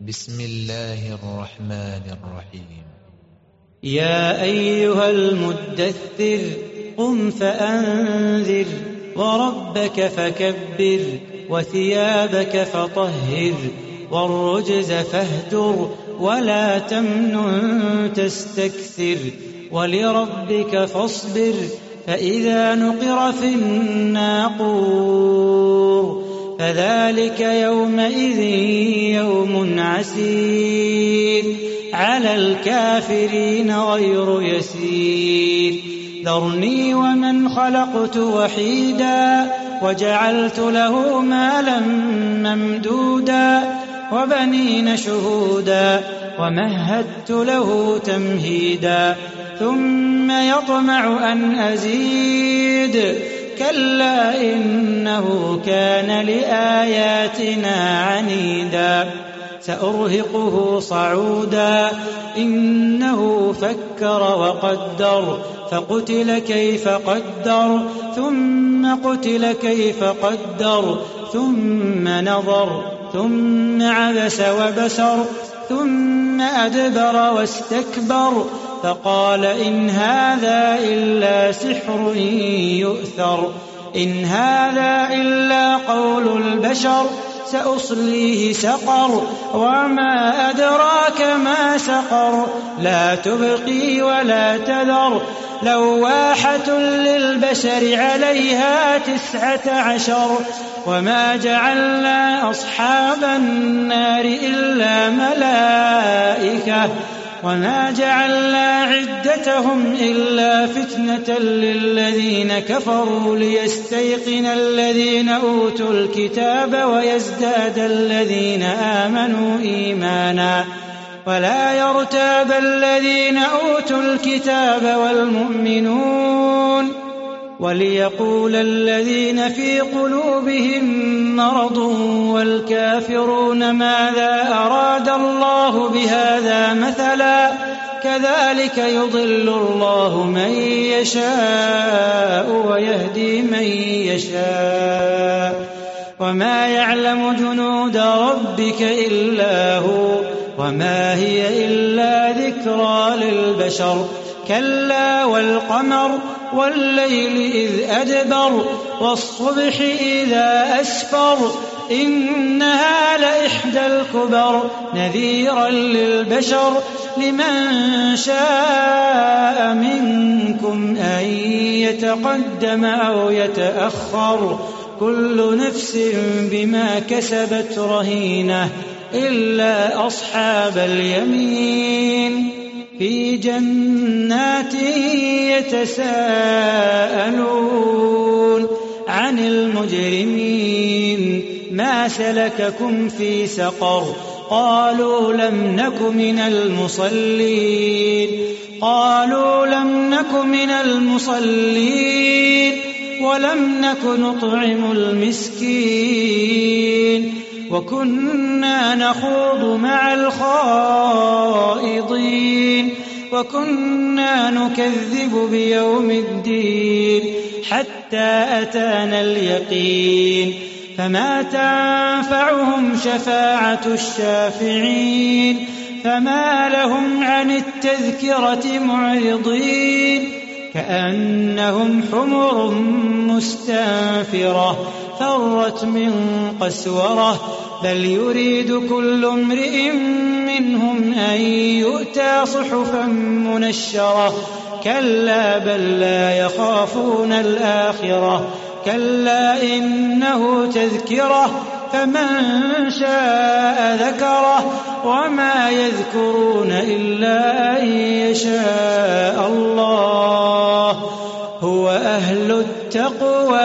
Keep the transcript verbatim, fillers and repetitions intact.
بسم الله الرحمن الرحيم. يا أيها المدثر قم فأنذر وربك فكبر وثيابك فطهر والرجز فاهجر ولا تمنن تستكثر ولربك فاصبر فإذا نقر في الناقور فذلك يومئذ يوم عسير على الكافرين غير يسير ذرني ومن خلقت وحيدا وجعلت له مالا ممدودا وبنين شهودا ومهدت له تمهيدا ثم يطمع أن أزيد كلا إنه كان لآياتنا عنيدا سأرهقه صعودا إنه فكر وقدر فقتل كيف قدر ثم قتل كيف قدر ثم نظر ثم عبس وبسر ثم أدبر واستكبر فقال إن هذا إلا سحر يؤثر إن هذا إلا قول البشر سأصليه سقر وما أدراك ما سقر لا تبقي ولا تذر لواحة للبشر عليها تسعة عشر وما جعلنا أصحاب النار إلا ملائكة وما جعلنا عدتهم إلا فتنة للذين كفروا ليستيقن الذين أوتوا الكتاب ويزداد الذين آمنوا إيمانا ولا يرتاب الذين أوتوا الكتاب والمؤمنون وليقول الذين في قلوبهم مرض والكافرون ماذا أراد الله بهذا مثلا كذلك يضل الله من يشاء ويهدي من يشاء وما يعلم جنود ربك إلا هو وما هي إلا ذكرى للبشر كلا والقمر والليل إذ أدبر والصبح إذا أسفر إنها لإحدى الكبر نذيرا للبشر لمن شاء منكم أن يتقدم أو يتأخر كل نفس بما كسبت رهينة إلا أصحاب اليمين في جنات يتساءلون عن المجرمين ما سلككم في سقر قالوا لم نك من المصلين قالوا لم نك من المصلين ولم نك نطعم المسكين وكنا نخوض مع الخائضين وكنا نكذب بيوم الدين حتى أتانا اليقين فما تنفعهم شفاعة الشافعين فما لهم عن التذكرة معرضين كأنهم حمر مستنفرة فرت من قسورة بل يريد كل امرئ منهم أن يؤتى صحفا منشرة كلا بل لا يخافون الآخرة كلا إنه تذكرة فمن شاء ذكره وما يذكرون إلا أن يشاء الله هو أهل التقوى